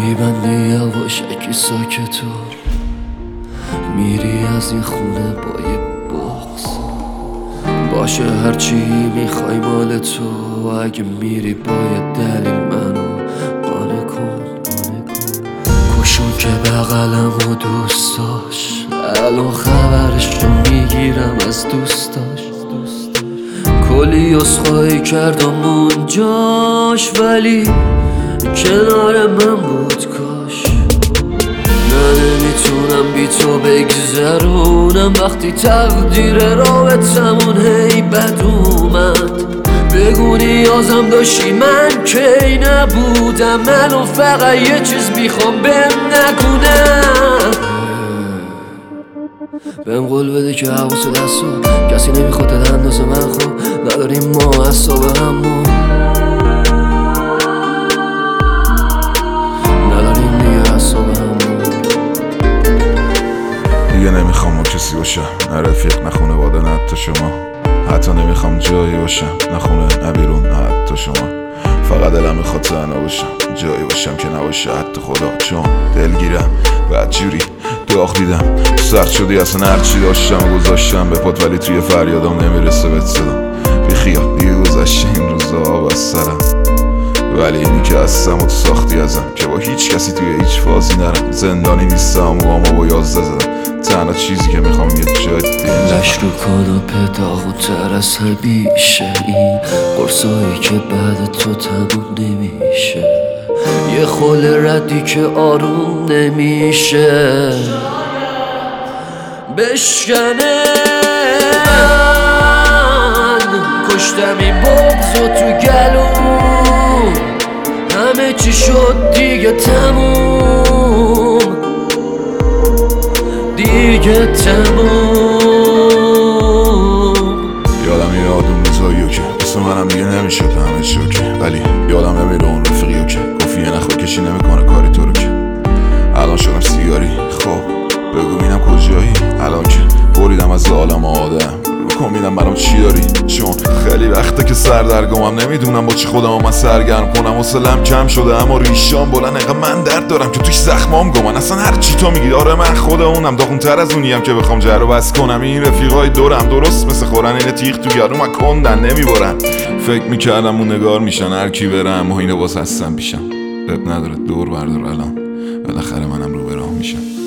میبندی یواشکی ساکتو، میری از این خونه با یه بغض. باشه هرچی میخوای مال تو، اگه میری باید دلیل منو قانع کن. کشون که بغلمو دوست داشت، الان خبرشو میگیرم از دوستاش. کلی عذرخواهی کردم اونجاش، ولی کنار من بود کاش. نه نمیتونم بی تو بگذرونم، وقتی تقدیر رابطمون هی بد اومد. بگو نیازم داشتی من کی نبودم، الان فقط یه چیز میخوام بهم نگونم. بهم قول بده که حواس دستو کسی نمیخواد اندازه من. خوب نداریم ما اصاب همو، نداریم دیگه اصاب همو. دیگه نمیخوام با کسی باشم، نه رفیق نه خونواده نه حتی شما. حتی نمیخوام جایی باشم، نه خونه نه بیرون نه حتی شما. فقط دلم میخواد تنها باشم، جایی باشم که نباشه حتی خدا. چون دلگیرم بدجوری داغ دیدم، سرد شدی اصلا هرچی داشتم گذاشتم به پات، ولی توی فریادم نمیرسه بهت صدام. بیخیال دیگه گذشته این روزا بس سرم، ولی اینی که هستم و تو ساختی ازم که با هیچ کسی توی هیچ فازی نرم. زندانی نیستم و اما با 11 زدم، تنها چیزی که میخوام یه جای دیگه لش رو کاناپه داغ‌تر از همیشه، این قرصایی که بعد تو تموم نمیشه. یه خل ردی که آروم نمیشه بشکنه. من کشتم این بغضو تو گلوم، همه چی شد دیگه تموم، دیگه تموم. یادم میاد اون روزاییو که واسه منم دیگه نمیشد همه چیو که، ولی یادم نمیره اون رفیقیو که گفت یه نخور کشی نمیکنه کاری تو رو که. الان شدم سیگاری، خب بگو بینم کجایی الان که بریدم از عالم آدم. کن بینم برام چی داری، چون خیلی وقته که سردرگمم، نمیدونم با چی خودم من سرگرم کنم. حوصله‌ام کم شده اما ریشام بلند، انقدر من درد دارم که توش زخمام گمان. اصلا هر چی تو میگی آره من خود اونم، داغون‌تر از اونیم که بخوام جر و بس کنم. این رفیقای دورم درست مثل خورن این تیغ تو گلوم، من کندن نمیبرن. فکر میکردم اون نگار میشن هر کی برم و اینو باز هستم پیشم. اب نداره دور بردار الان، بالاخره منم رو به راه میشم.